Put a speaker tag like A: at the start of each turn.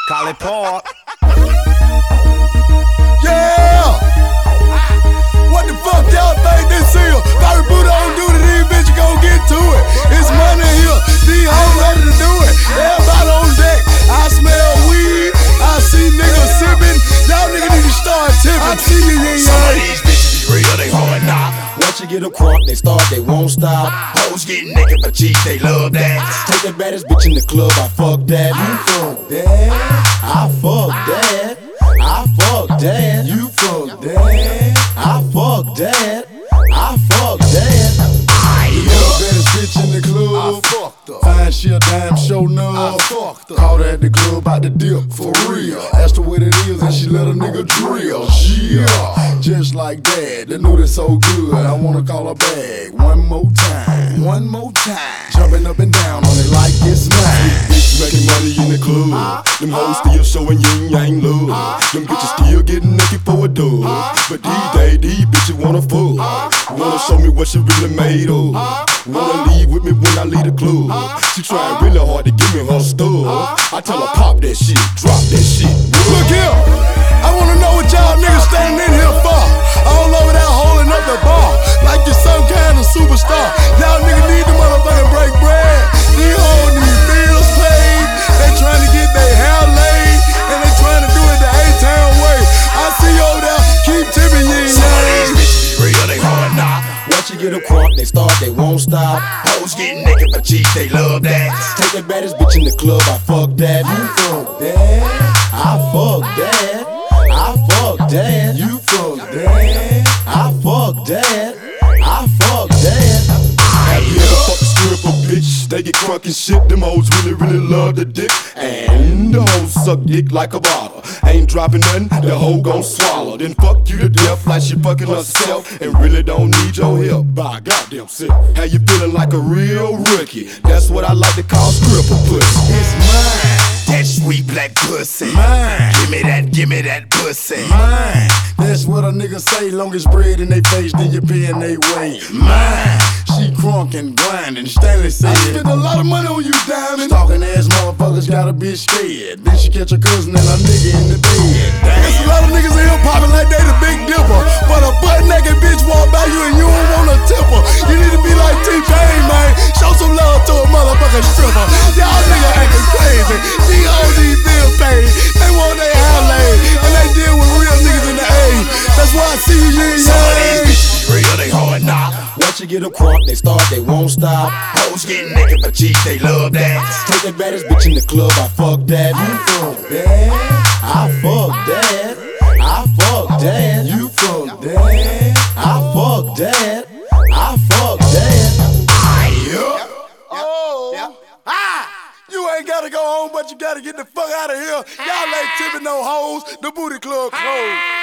A: Call it pork.
B: Yeah! What the fuck y'all think this is? First boot on duty, these bitches gon' get to it. It's money here, these hoes ready to do it. Everybody on deck, I smell weed, I see niggas sipping. Y'all niggas need to start tipping. I see you, yeah,
C: Some of these bitches be real, they hard knock.
B: Once you get them crunk, they start, they won't stop.
C: Hoes get naked for cheap, they love that.
B: Take the baddest bitch in the club, I fuck that. You fuck that, I fuck that. I fuck that, you fuck that. I fuck that, I fuck that. You the baddest bitch in the club. I fucked her. Fine shit, damn show enough. I fucked her. Caught her at the club, out the dip, for real. Asked her what it is and she let a nigga drill. Yeah, just like that. The note is so good, I wanna call her back. One more time, one more time. Jumping up and down on it like it's mine.
C: Bitch making money in the club. Them hoes still showing yin yang love. Them bitches still getting naked for a dub. But these days, these bitches wanna fuck. Wanna show me what she really made of. Wanna leave with me when I leave the club. She trying really hard to give me her stuff. I tell her pop that shit, drop that shit.
B: Look here, I wanna know what y'all niggas standing in here for. All over there holding up the bar like you're some kind of superstar. Y'all niggas need to motherfucking break bread. These hoes need bills paid. They trying to get their hair laid and they trying to do it the A-Town way. I see you over there, keep tipping you.
C: Some of these bitches be real, they hard knock.
B: Once you get them crunk, they start, they won't stop.
C: Hoes get naked for cheap, they love that.
B: Take the baddest bitch in the club, I fuck that. You fuck that, I fuck that. I fuck that, you fuck that. I fuck that, I fuck that.
C: Have you ever fucked a stripper, bitch? They get crunk and shit. Them hoes really, really love the dick. And the hoes suck dick like a bottle. Ain't dropping nothing, the hoe gon' swallow. Then fuck you to death like she fucking herself. And really don't need your help by goddamn self. How you feeling like a real rookie? That's what I like to call stripper pussy.
B: It's mine.
C: That sweet black pussy.
B: Mine.
C: Give me that pussy.
B: Mine. That's what a nigga say. Long as bread in they face, then you paying they way.
C: Mine.
B: She crunk and grinding. Stanley said, I spent a lot of money on you, diamond. Stalking ass motherfuckers got a bitch scared. Then she catch her cousin and a nigga in the bed. There's a lot of niggas in here popping like they the Big Dipper. But a butt naked bitch walk by you and you don't want a tipper. You need to be like T-Pain, man. Show some love to a motherfucking stripper. Y'all niggas acting crazy. These hoes need bills paid. They want their hair laid. And they deal with real niggas in the A. That's why I see you, yeah.
C: Some of these bitches be real, they hard knock.
B: Once you get them crunk, they start, they won't stop.
C: Hoes get naked for cheap, they love that.
B: Take the baddest bitch in the club, I fuck that. You fuck that, I fuck that. I fuck that, you fuck that. I fuck that, I fuck that. Oh, you ain't gotta go home, but you gotta get the fuck out of here. Y'all ain't tipping no hoes, the booty club closed.